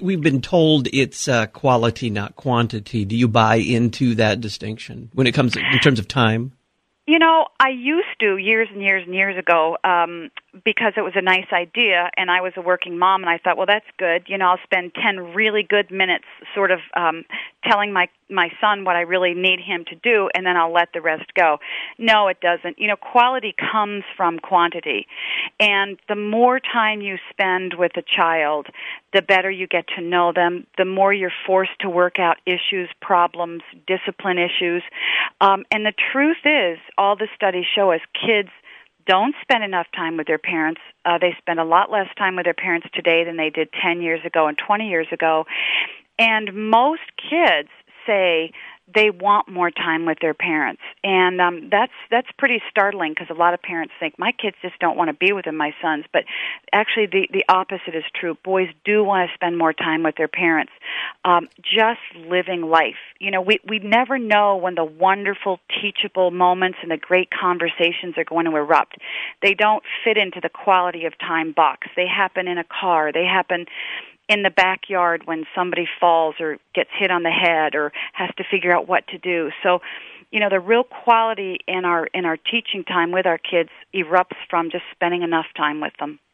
we've been told it's quality, not quantity. Do you buy into that distinction when it comes in terms of time? You know, I used to years and years and years ago because it was a nice idea, and I was a working mom, and I thought, well, that's good. You know, I'll spend 10 really good minutes sort of telling my son what I really need him to do, and then I'll let the rest go. No, it doesn't. You know, quality comes from quantity, and the more time you spend with a child, the better you get to know them, the more you're forced to work out issues, problems, discipline issues. And the truth is, all the studies show us kids don't spend enough time with their parents. They spend a lot less time with their parents today than they did 10 years ago and 20 years ago. And most kids say they want more time with their parents. And that's pretty startling because a lot of parents think, my kids just don't want to be with them, my sons. But actually the opposite is true. Boys do want to spend more time with their parents, just living life. You know, we never know when the wonderful, teachable moments and the great conversations are going to erupt. They don't fit into the quality of time box. They happen in a car. They happen in the backyard when somebody falls or gets hit on the head or has to figure out what to do. So, you know, the real quality in our teaching time with our kids erupts from just spending enough time with them.